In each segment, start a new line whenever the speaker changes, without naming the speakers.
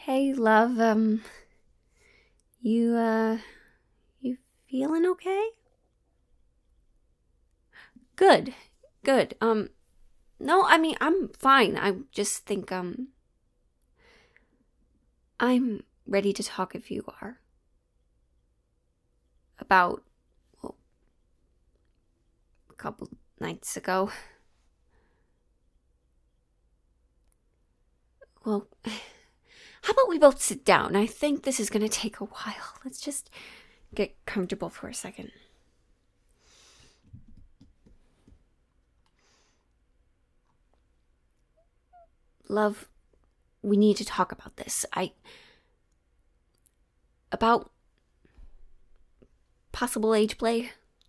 Hey, love, you feeling okay? Good, good. No, I mean, I'm fine. I just think, I'm ready to talk if you are. About, well, a couple nights ago. Well, how about we both sit down? I think this is gonna take a while. Let's just get comfortable for a second. Love, we need to talk about this. About possible age play.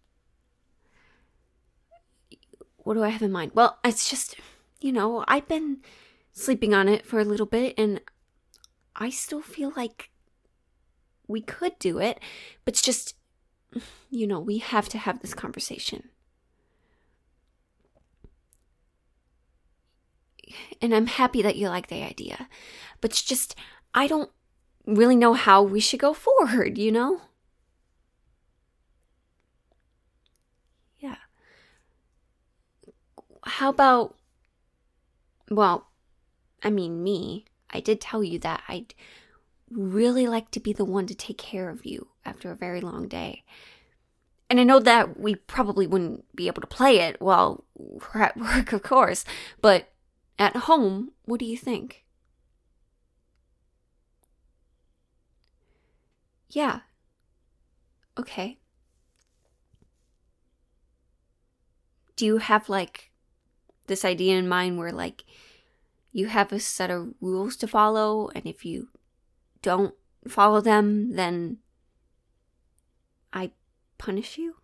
What do I have in mind? Well, it's just, I've been sleeping on it for a little bit, and I still feel like we could do it, but it's just, we have to have this conversation. And I'm happy that you like the idea, but it's just, I don't really know how we should go forward, Yeah. How about, well, I mean, me. I did tell you that I'd really like to be the one to take care of you after a very long day. And I know that we probably wouldn't be able to play it while we're at work, of course, but at home, what do you think? Yeah. Okay. Do you have, like, this idea in mind where, like, you have a set of rules to follow, and if you don't follow them, then I punish you?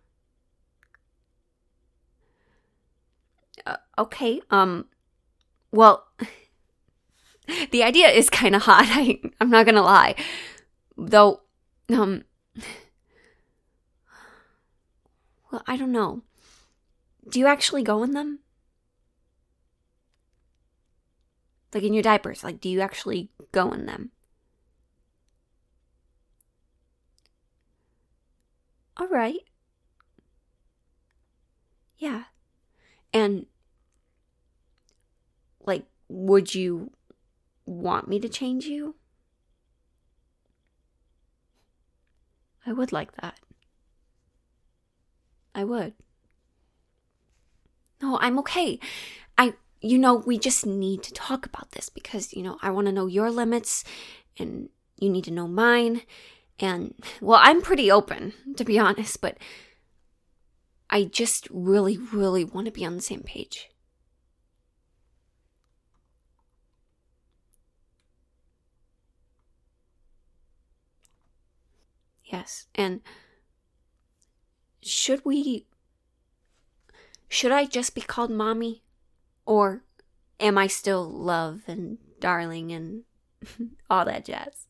Okay, well, the idea is kind of hot, I'm not gonna lie. Though, well, I don't know. Do you actually go in them? Like in your diapers, like, do you actually go in them? All right. Yeah. And, like, would you want me to change you? I would like that. I would. No, I'm okay. We just need to talk about this because, I want to know your limits and you need to know mine. And, well, I'm pretty open, to be honest, but I just really, really want to be on the same page. Yes. And should I just be called mommy? Or am I still love and darling and all that jazz?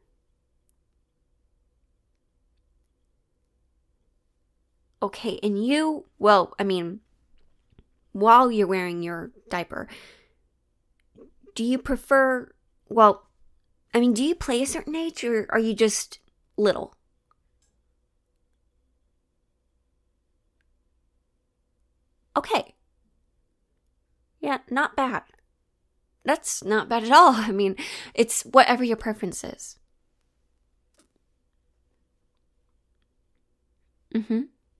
Okay, and you, well, I mean, while you're wearing your diaper, do you prefer, well, I mean, do you play a certain age or are you just little? Okay. Yeah, not bad. That's not bad at all. I mean, it's whatever your preference is. Mm-hmm.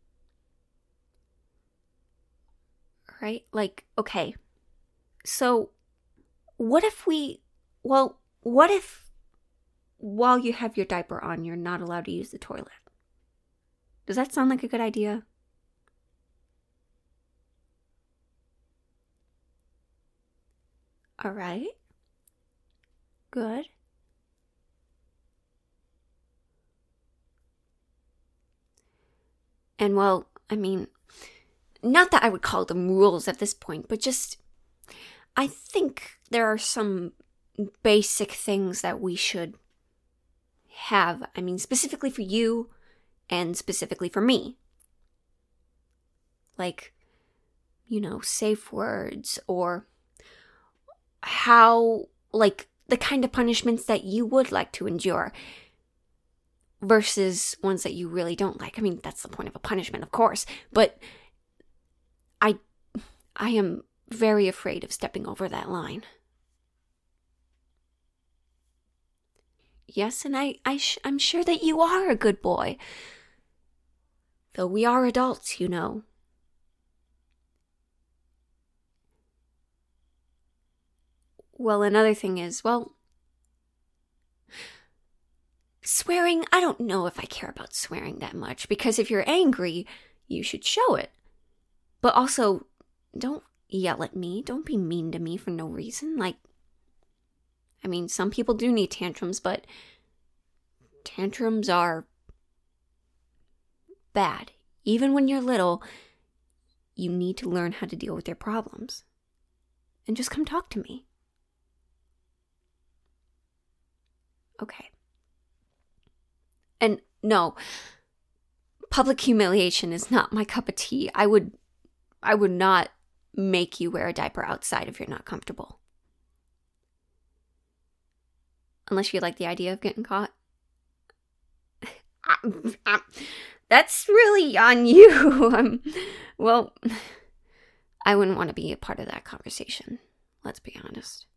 Right? Like, okay. So, what if what if while you have your diaper on, you're not allowed to use the toilet? Does that sound like a good idea? All right. Good. And, well, I mean, not that I would call them rules at this point, but just, I think there are some basic things that we should have. I mean, specifically for you and specifically for me. Like, safe words or how, like, the kind of punishments that you would like to endure versus ones that you really don't like. I mean, that's the point of a punishment, of course, but I am very afraid of stepping over that line. Yes, and I'm sure that you are a good boy. Though we are adults, you know. Well, another thing is, swearing, I don't know if I care about swearing that much, because if you're angry, you should show it. But also, don't yell at me. Don't be mean to me for no reason. I mean, some people do need tantrums, but tantrums are bad. Even when you're little, you need to learn how to deal with your problems. And just come talk to me. Okay. And no, public humiliation is not my cup of tea. I would not make you wear a diaper outside if you're not comfortable. Unless you like the idea of getting caught. That's really on you. Well, I wouldn't want to be a part of that conversation. Let's be honest.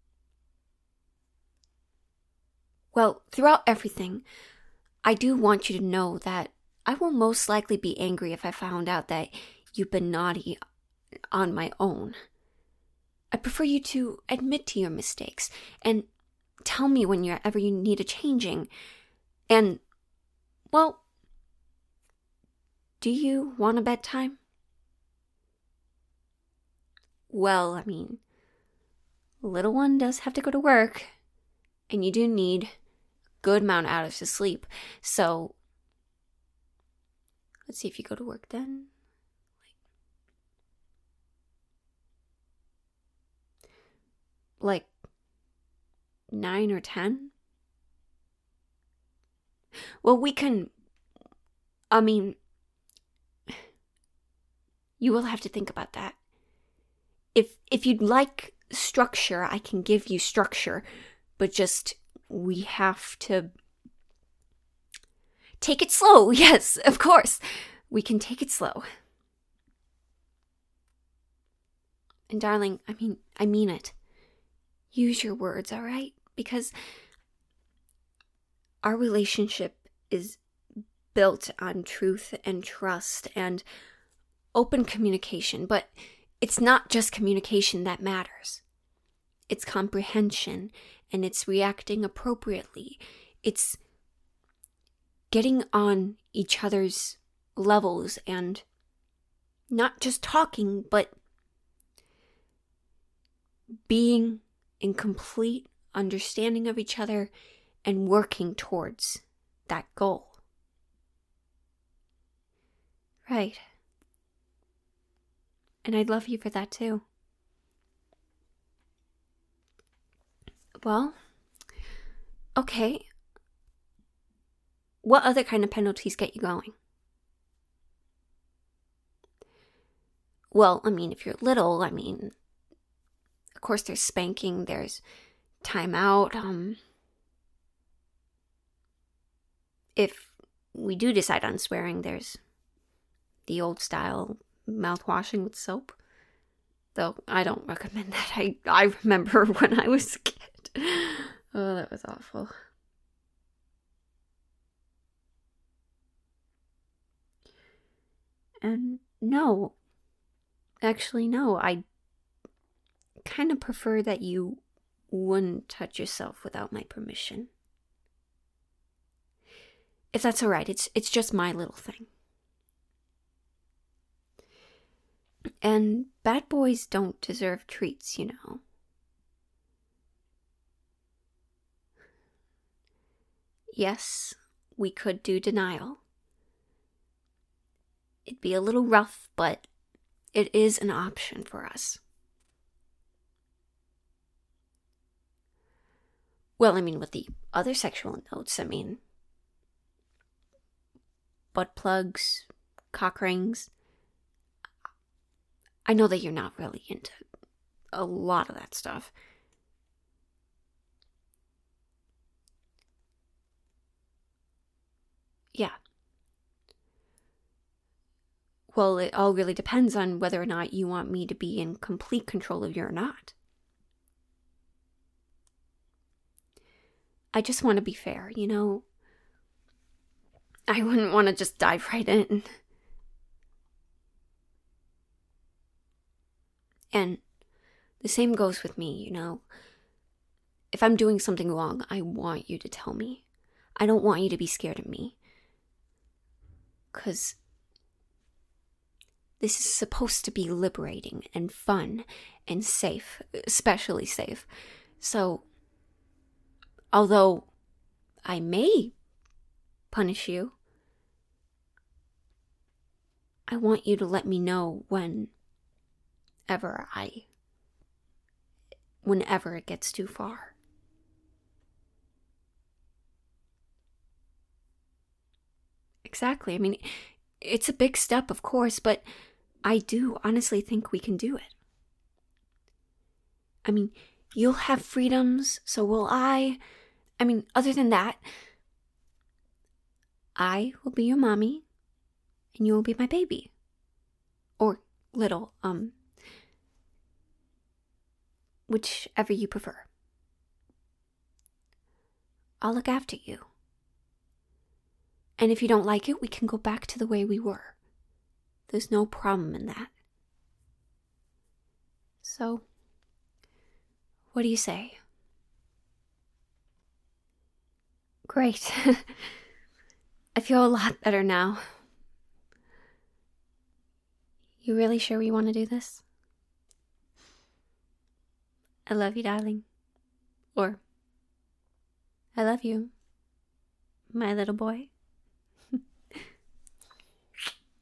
Well, throughout everything, I do want you to know that I will most likely be angry if I found out that you've been naughty on my own. I prefer you to admit to your mistakes and tell me whenever you need a changing. And, well, do you want a bedtime? Well, I mean, little one does have to go to work, and you do need a good amount of hours to sleep. So, let's see if you go to work then. Like 9 or 10? Well, you will have to think about that. If you'd like structure, I can give you structure, but just we have to take it slow. Yes, of course. We can take it slow. And darling, I mean it. Use your words, all right? Because our relationship is built on truth and trust and open communication, but it's not just communication that matters. It's comprehension, and it's reacting appropriately. It's getting on each other's levels and not just talking, but being in complete understanding of each other and working towards that goal. Right. And I'd love you for that too. Well, okay. What other kind of penalties get you going? Well, if you're little, of course there's spanking, there's timeout. If we do decide on swearing, there's the old style mouth washing with soap. Though I don't recommend that. I remember when I was a kid. Oh, that was awful. And no. Actually, no. I kind of prefer that you wouldn't touch yourself without my permission. If that's all right, it's just my little thing. And bad boys don't deserve treats, you know. Yes, we could do denial. It'd be a little rough, but it is an option for us. Well, with the other sexual notes, butt plugs, cock rings. I know that you're not really into a lot of that stuff. Well, it all really depends on whether or not you want me to be in complete control of you or not. I just want to be fair, you know? I wouldn't want to just dive right in. And the same goes with me, you know? If I'm doing something wrong, I want you to tell me. I don't want you to be scared of me. 'Cause this is supposed to be liberating and fun and safe, especially safe. So, although I may punish you, I want you to let me know whenever it gets too far. Exactly. I mean, it's a big step, of course, but I do honestly think we can do it. I mean, you'll have freedoms, so will I. I mean, other than that, I will be your mommy, and you will be my baby. Or little, whichever you prefer. I'll look after you. And if you don't like it, we can go back to the way we were. There's no problem in that. So, what do you say? Great. I feel a lot better now. You really sure we want to do this? I love you, darling. Or, I love you, my little boy.